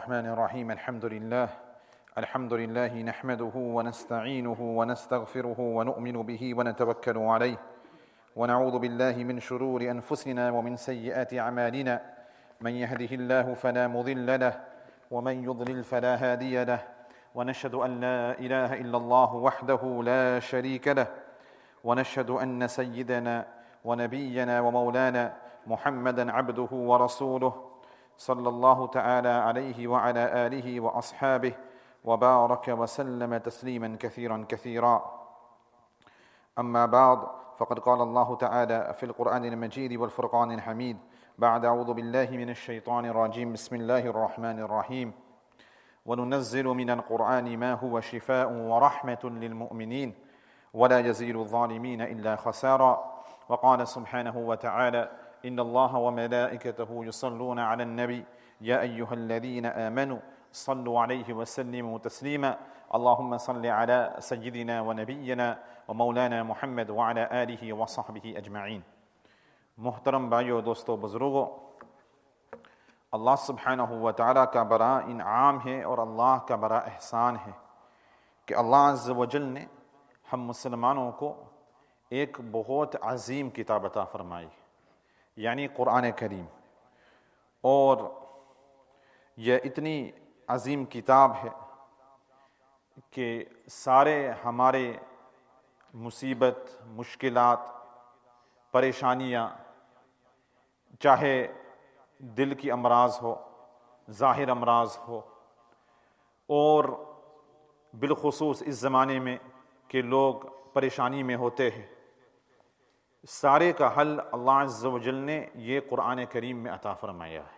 الرحمن الرحيم. الحمد لله نحمده ونستعينه ونستغفره ونؤمن به ونتوكل عليه ونعوذ بالله من شرور أنفسنا ومن سيئات أعمالنا، من يهده الله فلا مضل له ومن يضلل فلا هادي له، ونشهد أن لا إله إلا الله وحده لا شريك له، ونشهد أن سيدنا ونبينا ومولانا محمدا عبده ورسوله صلى الله تعالى عليه وعلى آله وأصحابه وبارك وسلم تسليما كثيرا كثيرا. أما بعد، فقد قال الله تعالى في القرآن المجيد والفرقان الحميد بعد أعوذ بالله من الشيطان الرجيم بسم الله الرحمن الرحيم. وننزل من القرآن ما هو شفاء ورحمة للمؤمنين ولا يزيد الظالمين إلا خسارا. وقال سبحانه وتعالى إن الله وملائكته يصلون على النبي يا أيها الذين آمنوا صلوا عليه وسلموا تسليما. اللهم صل على سيدنا ونبينا ومولانا محمد وعلى آله وصحبه أجمعين. محترم بھائیو، دوستو، بزرگو، اللہ سبحانہ و تعالیٰ کا بڑا انعام ہے اور اللہ کا بڑا احسان ہے کہ اللہ عز و جل نے ہم مسلمانوں کو ایک بہت عظیم کتاب عطا فرمائی، یعنی قرآن کریم. اور یہ اتنی عظیم کتاب ہے کہ سارے ہمارے مصیبت، مشکلات، پریشانیاں، چاہے دل کی امراض ہو، ظاہر امراض ہو، اور بالخصوص اس زمانے میں کہ لوگ پریشانی میں ہوتے ہیں، سارے کا حل اللہ عز و جل نے یہ قرآن کریم میں عطا فرمایا ہے.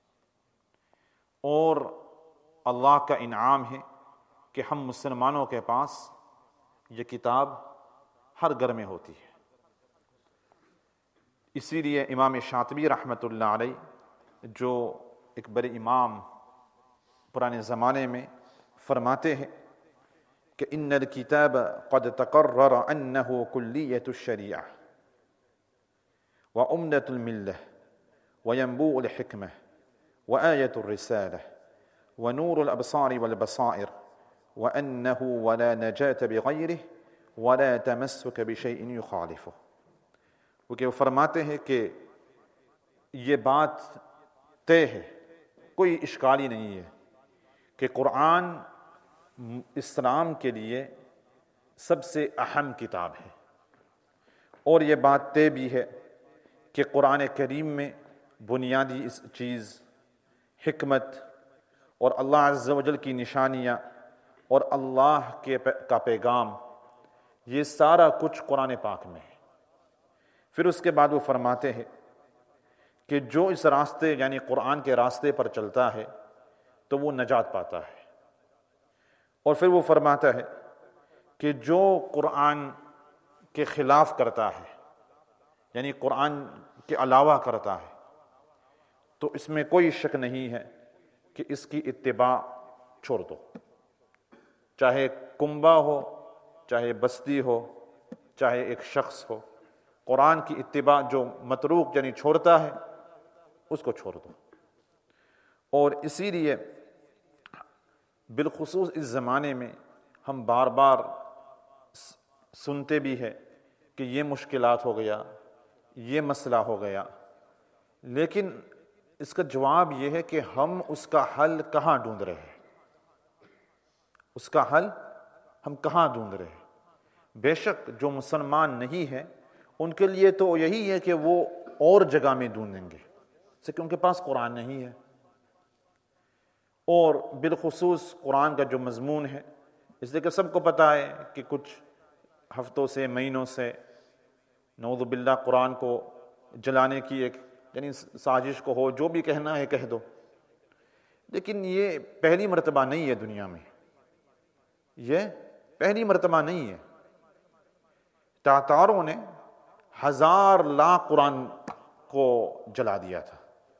اور اللہ کا انعام ہے کہ ہم مسلمانوں کے پاس یہ کتاب ہر گھر میں ہوتی ہے. اسی لیے امام شاطبی رحمۃ اللہ علیہ، جو ایک بڑے امام پرانے زمانے میں، فرماتے ہیں کہ ان الکتاب قد تقرر انه کلیۃ الشریعہ وعمدۃ الملہ وینبوع الحکمہ وآیۃ الرسالہ ونور الابصار والبصائر وانه ولا نجاة بغیرہ ولا تمسک بشیء یخالفہ. وہ فرماتے ہیں کہ یہ بات طے ہے، کوئی اشکال ہی نہیں ہے کہ قرآن اسلام کے لیے سب سے اہم کتاب ہے. اور یہ بات طے بھی ہے کہ قرآن کریم میں بنیادی چیز، حکمت اور اللہ عز و جل کی نشانیاں اور اللہ کا پیغام، یہ سارا کچھ قرآن پاک میں ہے. پھر اس کے بعد وہ فرماتے ہیں کہ جو اس راستے یعنی قرآن کے راستے پر چلتا ہے تو وہ نجات پاتا ہے. اور پھر وہ فرماتا ہے کہ جو قرآن کے خلاف کرتا ہے، یعنی قرآن کے علاوہ کرتا ہے، تو اس میں کوئی شک نہیں ہے کہ اس کی اتباع چھوڑ دو. چاہے کنبہ ہو، چاہے بستی ہو، چاہے ایک شخص ہو، قرآن کی اتباع جو متروک یعنی چھوڑتا ہے، اس کو چھوڑ دو. اور اسی لیے بالخصوص اس زمانے میں ہم بار بار سنتے بھی ہیں کہ یہ مشکلات ہو گیا، یہ مسئلہ ہو گیا، لیکن اس کا جواب یہ ہے کہ ہم اس کا حل کہاں ڈھونڈ رہے ہیں؟ اس کا حل ہم کہاں ڈھونڈ رہے ہیں؟ بے شک جو مسلمان نہیں ہے ان کے لیے تو یہی ہے کہ وہ اور جگہ میں ڈھونڈیں گے، کہ ان کے پاس قرآن نہیں ہے. اور بالخصوص قرآن کا جو مضمون ہے، اس لیے کہ سب کو پتہ ہے کہ کچھ ہفتوں سے، مہینوں سے نعوذ باللہ قرآن کو جلانے کی ایک یعنی سازش کو ہو، جو بھی کہنا ہے کہہ دو. لیکن یہ پہلی مرتبہ نہیں ہے دنیا میں، یہ پہلی مرتبہ نہیں ہے. تاتاروں نے 1000 لاکھ قرآن کو جلا دیا تھا.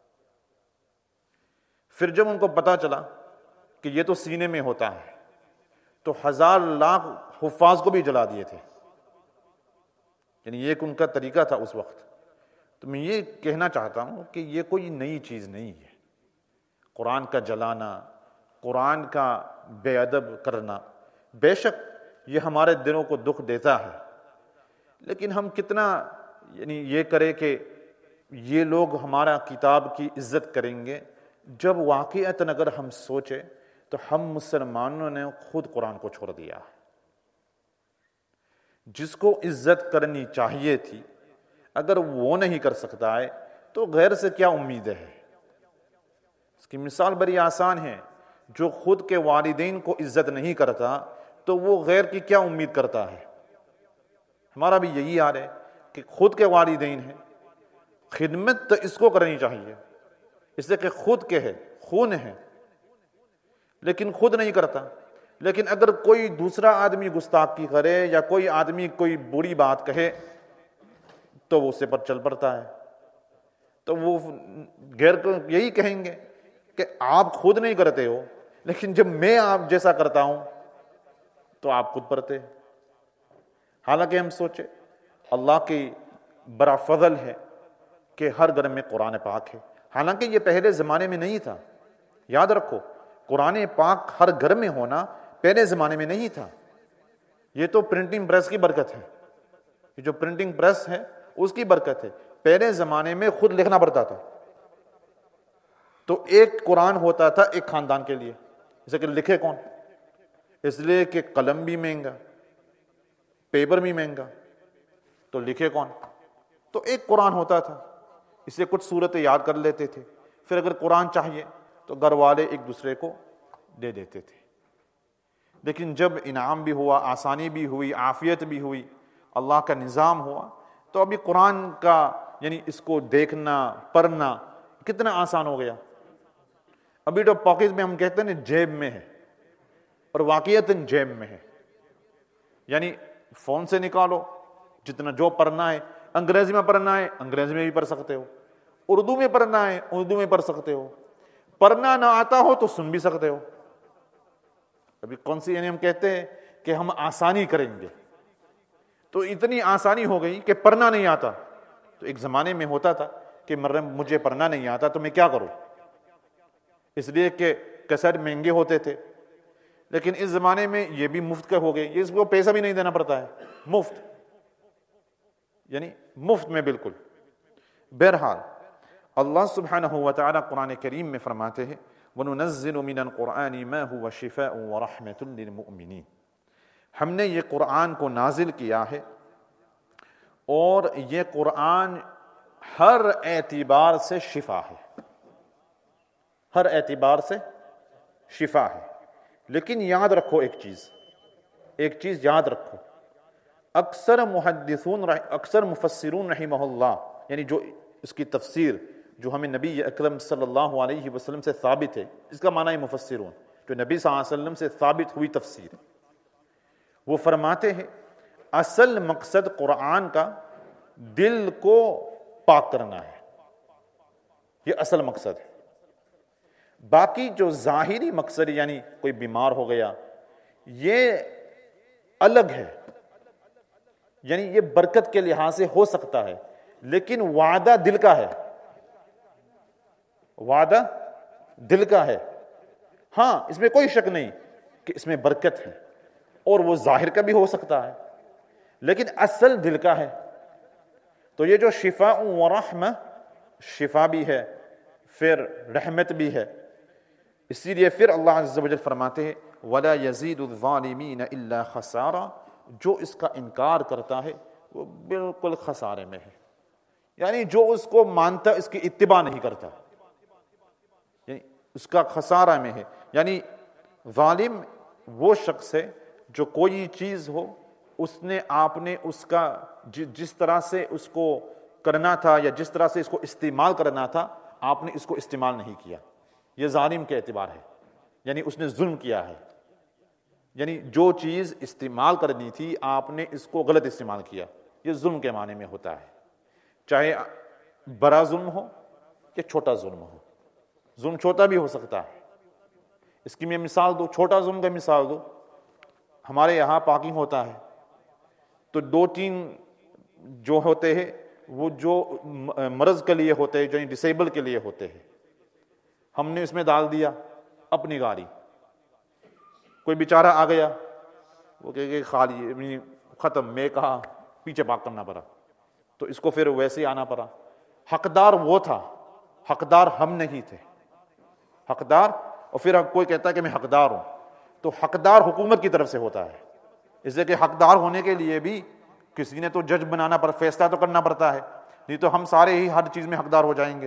پھر جب ان کو پتا چلا کہ یہ تو سینے میں ہوتا ہے، تو 1000 لاکھ حفاظ کو بھی جلا دیے تھے. یعنی یہ ایک ان کا طریقہ تھا اس وقت. تو میں یہ کہنا چاہتا ہوں کہ یہ کوئی نئی چیز نہیں ہے. قرآن کا جلانا، قرآن کا بے ادب کرنا، بے شک یہ ہمارے دلوں کو دکھ دیتا ہے، لیکن ہم کتنا یہ کریں کہ یہ لوگ ہمارا کتاب کی عزت کریں گے، جب واقعتاً اگر ہم سوچیں تو ہم مسلمانوں نے خود قرآن کو چھوڑ دیا ہے۔ جس کو عزت کرنی چاہیے تھی اگر وہ نہیں کر سکتا ہے تو غیر سے کیا امید ہے؟ اس کی مثال بڑی آسان ہے، جو خود کے والدین کو عزت نہیں کرتا تو وہ غیر کی کیا امید کرتا ہے؟ ہمارا بھی یہی حال ہے کہ خود کے والدین ہیں، خدمت تو اس کو کرنی چاہیے، اس لیے کہ خود کے ہے، خون ہے، لیکن خود نہیں کرتا۔ لیکن اگر کوئی دوسرا آدمی گستاخی کرے یا کوئی آدمی کوئی بری بات کہے تو وہ اسے پر چل پڑتا ہے، تو وہ غیر کو یہی کہیں گے کہ آپ خود نہیں کرتے ہو، لیکن جب میں آپ جیسا کرتا ہوں تو آپ خود پڑھتے۔ حالانکہ ہم سوچے اللہ کی بڑا فضل ہے کہ ہر گھر میں قرآن پاک ہے، حالانکہ یہ پہلے زمانے میں نہیں تھا۔ یاد رکھو، قرآن پاک ہر گھر میں ہونا پہلے زمانے میں نہیں تھا، یہ تو پرنٹنگ پریس کی برکت ہے، یہ جو پرنٹنگ پریس ہے اس کی برکت ہے۔ پہلے زمانے میں خود لکھنا پڑتا تھا، تو ایک قرآن ہوتا تھا ایک خاندان کے لیے، جیسے کہ لکھے کون؟ اس لیے کہ قلم بھی مہنگا، پیپر بھی مہنگا، تو لکھے کون؟ تو ایک قرآن ہوتا تھا، اسے کچھ صورتیں یاد کر لیتے تھے، پھر اگر قرآن چاہیے تو گھر والے ایک دوسرے کو دے دیتے تھے۔ لیکن جب انعام بھی ہوا، آسانی بھی ہوئی، عافیت بھی ہوئی، اللہ کا نظام ہوا، تو ابھی قرآن کا اس کو دیکھنا پڑھنا کتنا آسان ہو گیا۔ ابھی تو پاکٹ میں ہم کہتے ہیں جیب میں ہے، اور واقعتاً جیب میں ہے، فون سے نکالو، جتنا جو پڑھنا ہے، انگریزی میں پڑھنا ہے انگریزی میں بھی پڑھ سکتے ہو، اردو میں پڑھنا ہے اردو میں پڑھ سکتے ہو، پڑھنا نہ آتا ہو تو سن بھی سکتے ہو۔ ابھی کون سی ہم کہتے ہیں کہ ہم آسانی کریں گے، تو اتنی آسانی ہو گئی کہ پڑھنا نہیں آتا۔ تو ایک زمانے میں ہوتا تھا کہ مجھے پڑھنا نہیں آتا تو میں کیا کروں، اس لیے کہ کیسٹ مہنگے ہوتے تھے، لیکن اس زمانے میں یہ بھی مفت کا ہو گئے، اس کو پیسہ بھی نہیں دینا پڑتا ہے، مفت، مفت میں بالکل۔ بہرحال اللہ سبحانہ وتعالی قرآن کریم میں فرماتے ہیں وَنُنَزِّلُ مِنَ الْقُرْآنِ مَا هُوَ شِفَاءٌ وَرَحْمَةٌ لِلْمُؤْمِنِينَ، ہم نے یہ قرآن کو نازل کیا ہے اور یہ قرآن ہر اعتبار سے شفا ہے، ہر اعتبار سے شفا ہے۔ لیکن یاد رکھو ایک چیز یاد رکھو، اکثر مفسرون رحمہ اللہ، جو اس کی تفسیر جو ہمیں نبی اکرم صلی اللہ علیہ وسلم سے ثابت ہے، اس کا معنی مفسرون، جو نبی صلی اللہ علیہ وسلم سے ثابت ہوئی تفسیر، وہ فرماتے ہیں اصل مقصد قرآن کا دل کو پاک کرنا ہے، یہ اصل مقصد ہے۔ باقی جو ظاہری مقصد کوئی بیمار ہو گیا، یہ الگ ہے، یہ برکت کے لحاظ سے ہو سکتا ہے، لیکن وعدہ دل کا ہے، وعدہ دل کا ہے۔ ہاں، اس میں کوئی شک نہیں کہ اس میں برکت ہے، اور وہ ظاہر کا بھی ہو سکتا ہے، لیکن اصل دل کا ہے۔ تو یہ جو شفاء و رحمہ، شفا بھی ہے پھر رحمت بھی ہے، اسی لیے پھر اللہ عز و جل فرماتے ہیں وَلَا يَزِيدُ الظَّالِمِينَ إِلَّا خَسَارًا، جو اس کا انکار کرتا ہے وہ بالکل خسارے میں ہے، جو اس کو مانتا اس کی اتباع نہیں کرتا، اس کا خسارہ میں ہے۔ ظالم وہ شخص ہے جو کوئی چیز ہو، آپ نے اس کا جس طرح سے اس کو کرنا تھا یا جس طرح سے اس کو استعمال کرنا تھا، آپ نے اس کو استعمال نہیں کیا، یہ ظالم کے اعتبار ہے، اس نے ظلم کیا ہے، جو چیز استعمال کرنی تھی آپ نے اس کو غلط استعمال کیا، یہ ظلم کے معنی میں ہوتا ہے، چاہے بڑا ظلم ہو یا چھوٹا ظلم ہو، ظلم چھوٹا بھی ہو سکتا ہے۔ اس کی میں مثال دوں، چھوٹا ظلم کا مثال دوں، ہمارے یہاں پارکنگ ہوتا ہے تو 2-3 جو ہوتے ہیں وہ جو مرض کے لیے ہوتے ہیں، جو ڈسیبل کے لیے ہوتے ہیں، ہم نے اس میں ڈال دیا اپنی گاڑی، कोई बेचारा आ गया, वो कहे खाली खत्म, मैं कहा, पीछे भाग करना पड़ा, तो इसको फिर वैसे ही आना पड़ा। हकदार वो था, हकदार हम नहीं थे, हकदार। और फिर कोई कहता है कि मैं हकदार हूं, तो हकदार हुकूमत की तरफ से होता है, इसलिए कि हकदार होने के लिए भी किसी ने तो जज बनाना पर फैसला तो करना पड़ता है, नहीं तो हम सारे ही हर चीज में हकदार हो जाएंगे।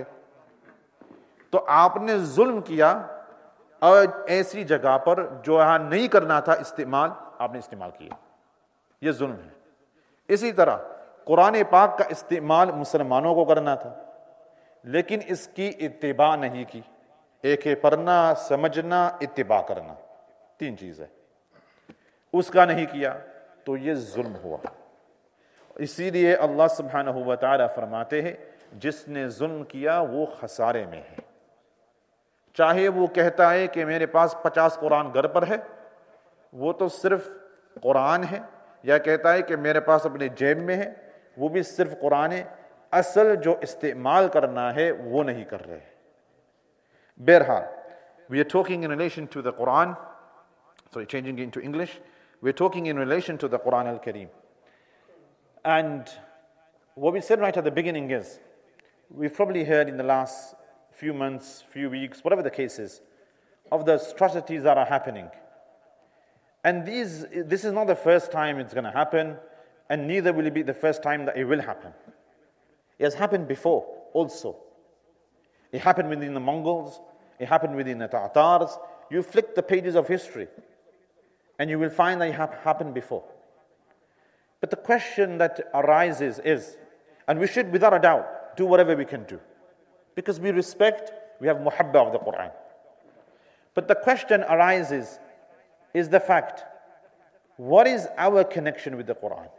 तो आपने जुल्म किया और ऐसी जगह पर जो यहां नहीं करना था इस्तेमाल, आपने इस्तेमाल किया, यह जुल्म है। इसी तरह कुरान पाक का इस्तेमाल मुसलमानों को करना था, लेकिन इसकी इत्तिबा नहीं की। एक है पढ़ना, समझना, इत्तिबा करना, तीन चीज है, उसका नहीं किया तो यह जुल्म हुआ। इसीलिए अल्लाह सुब्हानहू व तआला फरमाते हैं, जिसने जुल्म किया वो खसारे में है। चाहे वो कहता है कि मेरे पास 50 कुरान घर पर है, वो तो सिर्फ कुरान है, या कहता है कि मेरे पास अपने जेब में है, वो भी सिर्फ कुरान है, असल जो इस्तेमाल करना है वो नहीं कर रहे। बहरहाल, we are talking in relation to the Quran, sorry, changing into English, we're talking in relation to the Quran al-Kareem. And what we said right at the beginning is, we've probably heard in the last few months, few weeks, whatever the case is, of the atrocities that are happening. And this is not the first time it's going to happen, and neither will it be the first time that it will happen. It has happened before also. It happened within the Mongols, it happened within the Tatars. You flick the pages of history, and you will find that it happened before. But the question that arises is, and we should without a doubt do whatever we can do, because we respect, we have muhabba of the Quran. But the question arises is the fact, what is our connection with the Quran?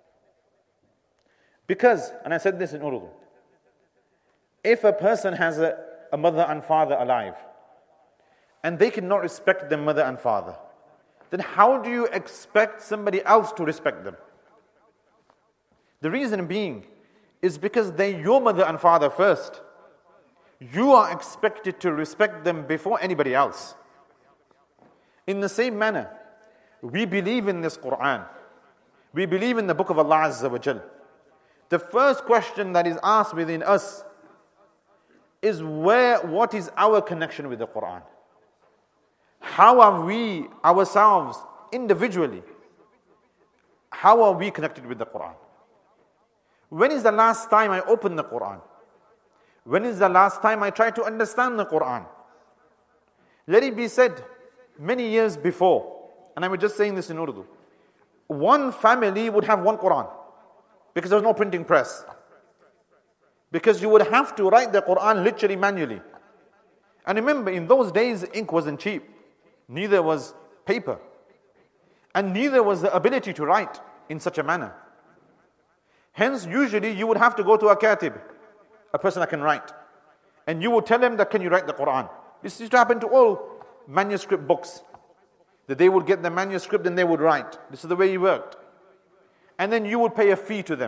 Because, and I said this in Urdu, if a person has a mother and father alive, and they cannot respect their mother and father, then how do you expect somebody else to respect them? The reason being is because they're your mother and father first. You are expected to respect them before anybody else. In the same manner, we believe in this Quran. We believe in the book of Allah Azza wa Jal. The first question that is asked within us is what is our connection with the Quran? How are we ourselves individually? How are we connected with the Quran? When is the last time I opened the Quran? When is the last time I tried to understand the Quran? Let it be said, many years before, and I was just saying this in Urdu, one family would have one Quran because there was no printing press. Because you would have to write the Quran literally manually. And remember, in those days, ink wasn't cheap. Neither was paper. And neither was the ability to write in such a manner. Hence, usually you would have to go to a katib, a person that can write. And you would tell him that, can you write the Quran? This used to happen to all manuscript books. That they would get the manuscript and they would write. This is the way it worked. And then you would pay a fee to them.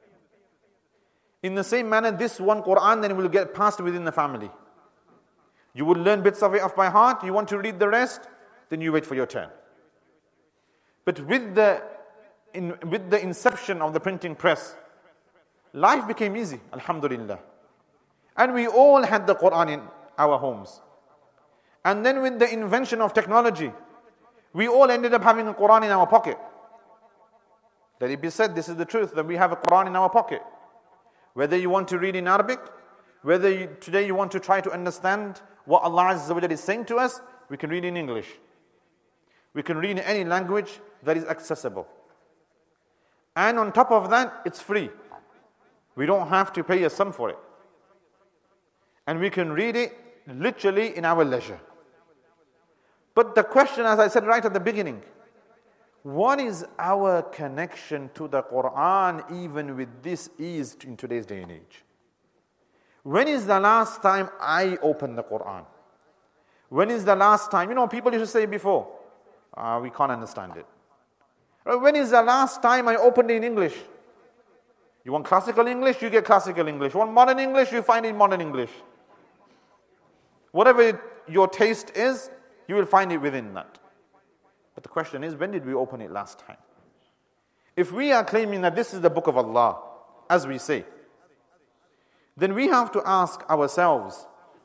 In the same manner, this one Quran then will get passed within the family. You will learn bits of it off by heart. You want to read the rest, then you wait for your turn. But with the inception of the printing press, life became easy, alhamdulillah. And we all had the Quran in our homes. And then with the invention of technology, we all ended up having a Quran in our pocket. Let it be said, this is the truth, that we have a Quran in our pocket. Whether you want to read in Arabic, whether today you want to try to understand what Allah Azza wa Jalla is saying to us, we can read in English. We can read in any language that is accessible. And on top of that, it's free. We don't have to pay a sum for it. And we can read it literally in our leisure. But the question, as I said right at the beginning, what is our connection to the Quran even with this ease in today's day and age? When is the last time I opened the Quran? When is the last time? People used to say before, we can't understand it. When is the last time I opened it in English? You want classical English, you get classical English. You want modern English, you find it in modern English. Whatever your taste is, you will find it within that. But the question is, when did we open it last time? If we are claiming that this is the book of Allah, as we say, then we have to ask ourselves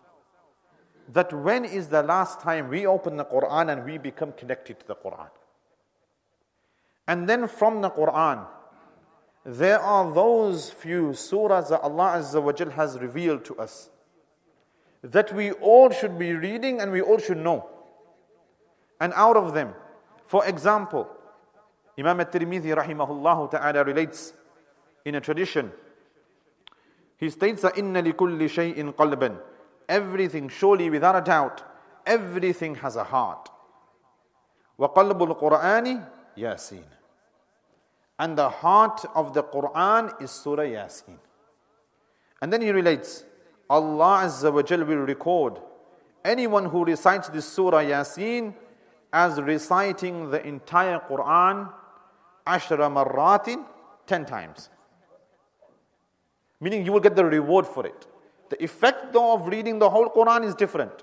that when is the last time we open the Quran and we become connected to the Quran? And then from the Quran, there are those few surahs that Allah Azza wa Jal has revealed to us that we all should be reading and we all should know. And out of them, for example, Imam al-Tirmidhi rahimahullah ta'ala relates in a tradition. He states that inna likulli shay'in qalban. Everything, surely without a doubt, everything has a heart. Wa qalbul Qur'ani Yasin. And the heart of the Quran is Surah Yasin. And then he relates, Allah Azza wa Jal will record anyone who recites this Surah Yasin as reciting the entire Quran ashra marratin, 10 times. Meaning you will get the reward for it. The effect though of reading the whole Quran is different.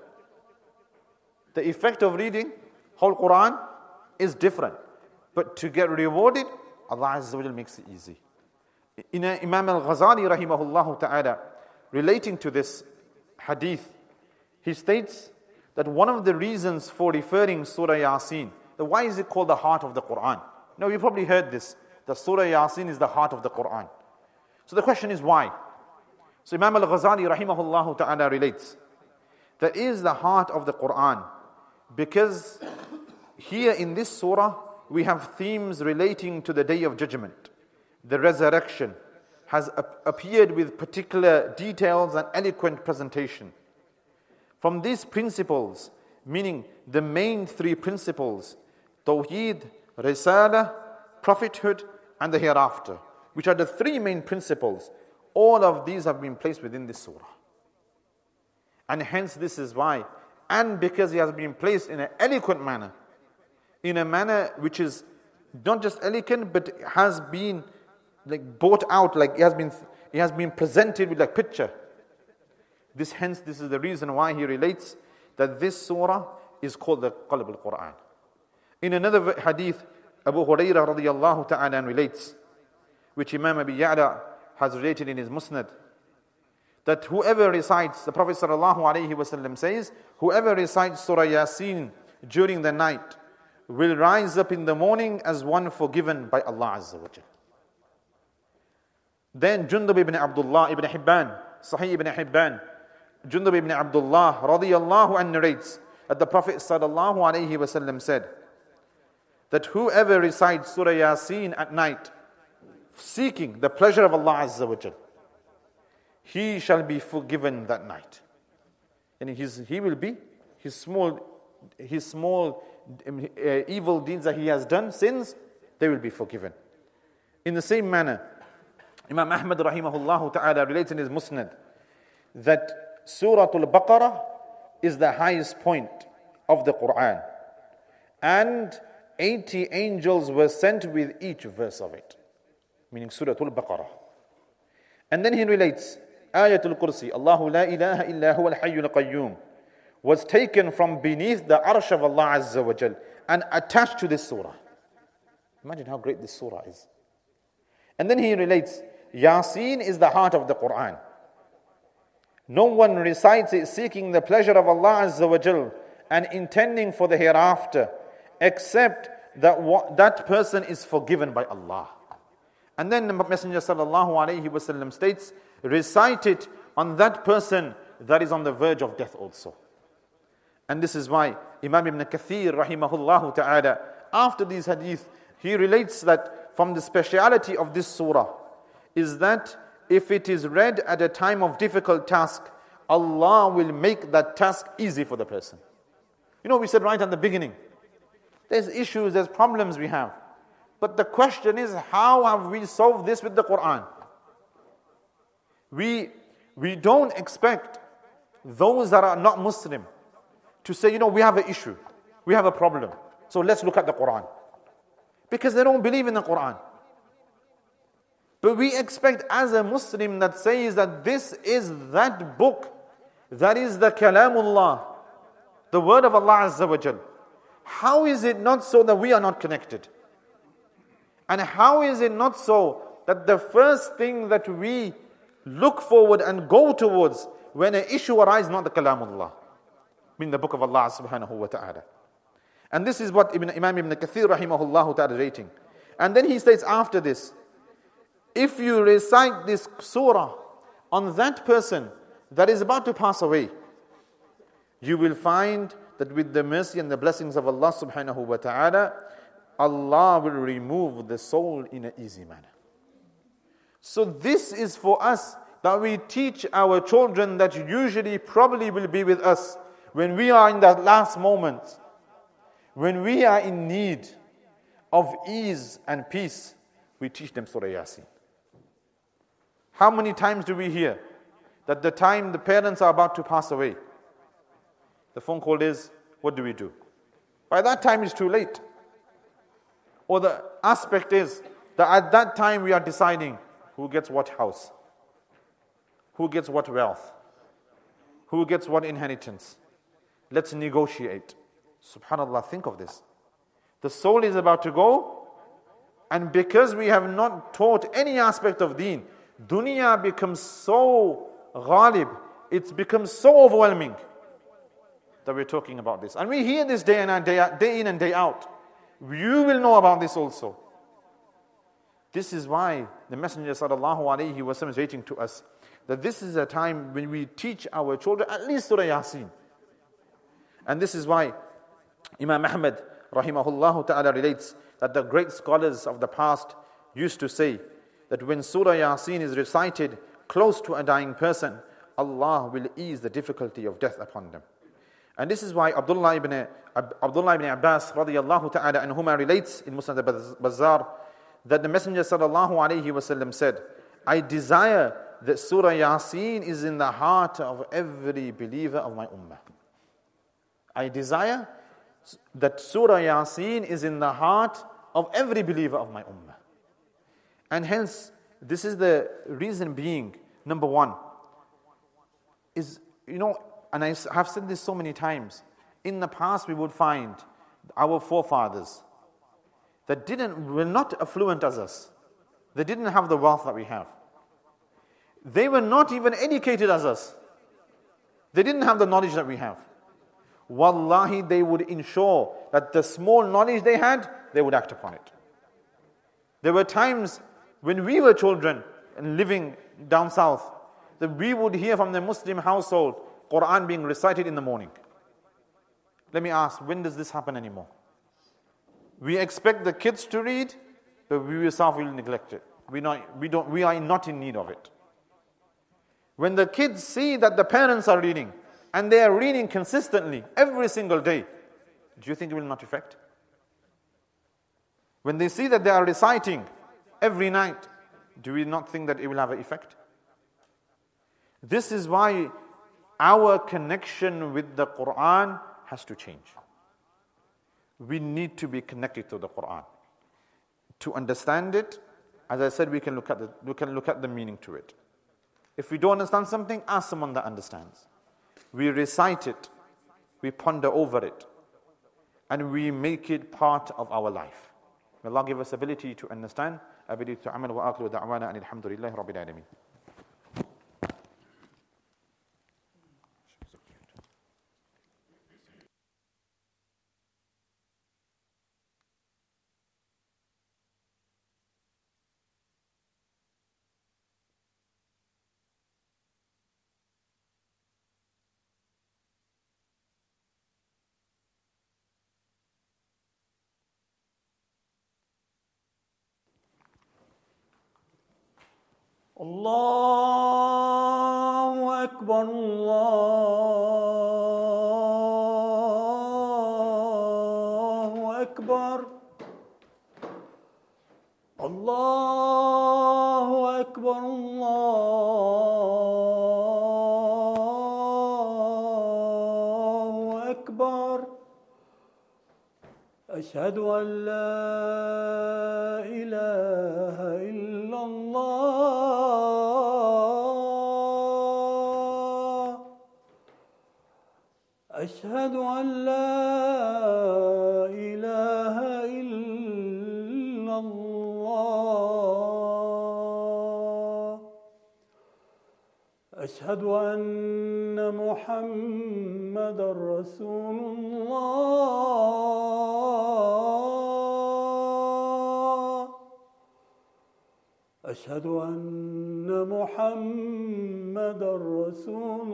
The effect of reading whole Quran is different. But to get rewarded, Allah Azza wa Jal makes it easy. In Imam al-Ghazali rahimahullah ta'ala, relating to this hadith, he states that one of the reasons for referring Surah Yasin, that why is it called the heart of the Quran? Now you probably heard this, that Surah Yasin is the heart of the Quran. So the question is why? So Imam al-Ghazali rahimahullah ta'ala relates, that is the heart of the Quran because here in this surah we have themes relating to the Day of Judgment. The resurrection has appeared with particular details and eloquent presentation. From these principles, meaning the main 3 principles, Tawheed, Risala, prophethood, and the hereafter, which are the 3 main principles, all of these have been placed within this surah. And hence this is why, and because it has been placed in an eloquent manner, in a manner which is not just eloquent, but has been brought out, it has been presented with picture. This is the reason why he relates that this surah is called the Qalb al-Quran. In another hadith, Abu Hurairah radiyallahu ta'ala relates, which Imam Abi Ya'la has related in his Musnad, that whoever recites, the Prophet sallallahu alaihi wasallam says, whoever recites Surah Yasin during the night will rise up in the morning as one forgiven by Allah Azza wa Jal. Then Jundub ibn Abdullah ibn Hibban, Sahih ibn Hibban, Jundub ibn Abdullah radiyallahu anhu narrates that the Prophet sallallahu alaihi wasallam said that whoever recites Surah Yasin at night, seeking the pleasure of Allah Azza wa Jal, he shall be forgiven that night. And he will be, his small evil deeds that he has done, sins, they will be forgiven. In the same manner, Imam Ahmad rahimahullah ta'ala relates in his Musnad that Surah Al-Baqarah is the highest point of the Quran, and 80 angels were sent with each verse of it, meaning Surah Al-Baqarah. And then he relates, Ayatul Kursi, Allahu la ilaha illa huwa al-hayyul qayyum, was taken from beneath the arsh of Allah Azza wa Jal and attached to this surah. Imagine how great this surah is. And then he relates, Yasin is the heart of the Quran. No one recites it seeking the pleasure of Allah Azza wa Jal and intending for the hereafter, except that that person is forgiven by Allah. And then the Messenger sallallahu alaihi wasallam states, recite it on that person that is on the verge of death also. And this is why Imam Ibn Kathir rahimahullah ta'ala, after these hadith, he relates that from the speciality of this surah is that if it is read at a time of difficult task, Allah will make that task easy for the person. We said right at the beginning, there's issues, there's problems we have. But the question is, how have we solved this with the Quran? We don't expect those that are not Muslim to say, we have an issue, we have a problem, so let's look at the Quran. Because they don't believe in the Quran. But we expect as a Muslim that says that this is that book, that is the Kalamullah, the word of Allah Azza wa Jal. How is it not so that we are not connected? And how is it not so that the first thing that we look forward and go towards when an issue arises, not the Kalamullah, meaning the book of Allah subhanahu wa ta'ala? And this is what Imam Ibn Kathir rahimahullah ta'ala rating. And then he states after this, if you recite this surah on that person that is about to pass away, you will find that with the mercy and the blessings of Allah subhanahu wa ta'ala, Allah will remove the soul in an easy manner. So this is for us that we teach our children that usually probably will be with us when we are in that last moment, when we are in need of ease and peace, we teach them Surah Yasin. How many times do we hear that the time the parents are about to pass away, the phone call is, what do we do? By that time it's too late. Or the aspect is that at that time we are deciding who gets what house, who gets what wealth, who gets what inheritance. Let's negotiate. Subhanallah, think of this. The soul is about to go, and because we have not taught any aspect of deen, dunya becomes so ghalib, it becomes so overwhelming that we're talking about this. And we hear this day in and day out. You will know about this also. This is why the Messenger sallallahu alaihi wasallam is writing to us that this is a time when we teach our children at least Surah Yasin. And this is why Imam Ahmad rahimahullah ta'ala relates that the great scholars of the past used to say that when Surah Yasin is recited close to a dying person, Allah will ease the difficulty of death upon them. And this is why Abdullah ibn Abbas radiyallahu ta'ala anhuma relates in Musnad al-Bazzar that the Messenger sallallahu alayhi wasallam said, I desire that Surah Yasin is in the heart of every believer of my ummah. I desire that Surah Yasin is in the heart of every believer of my ummah. And hence, this is the reason being, number one, is, and I have said this so many times, in the past we would find our forefathers that were not affluent as us. They didn't have the wealth that we have. They were not even educated as us. They didn't have the knowledge that we have. Wallahi, they would ensure that the small knowledge they had, they would act upon it. There were times when we were children and living down south, that we would hear from the Muslim household Quran being recited in the morning. Let me ask, when does this happen anymore? We expect the kids to read, but we ourselves will neglect it. We are not in need of it. When the kids see that the parents are reading, and they are reading consistently every single day, do you think it will not affect? When they see that they are reciting every night, do we not think that it will have an effect? This is why our connection with the Quran has to change. We need to be connected to the Quran. To understand it, as I said, we can look at the meaning to it. If we don't understand something, ask someone that understands. We recite it, we ponder over it, and we make it part of our life. May Allah give us ability to understand, ability to amal, wa akhiru da'wana and alhamdulillahi rabbil alameen. الله أكبر الله أكبر الله أكبر الله أكبر أشهد أن لا إله إلا الله أشهد أن لا أشهد أن محمدًا رسول الله. أشهد أن محمدًا رسول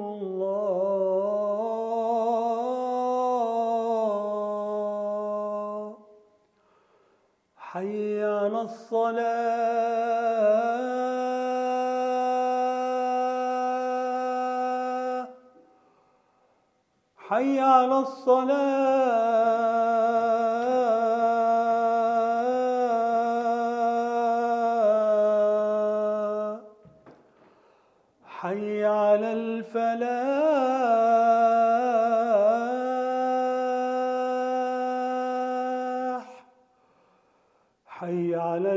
الله. حي على الصلاة. حي على الصلاة. حي على الفلاح. حي على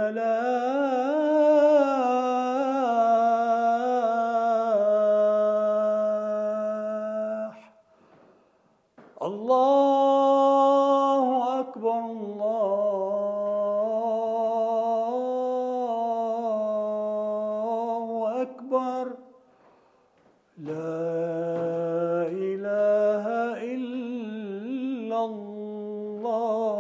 الفلاح. الله أكبر الله أكبر. لا إله إلا الله.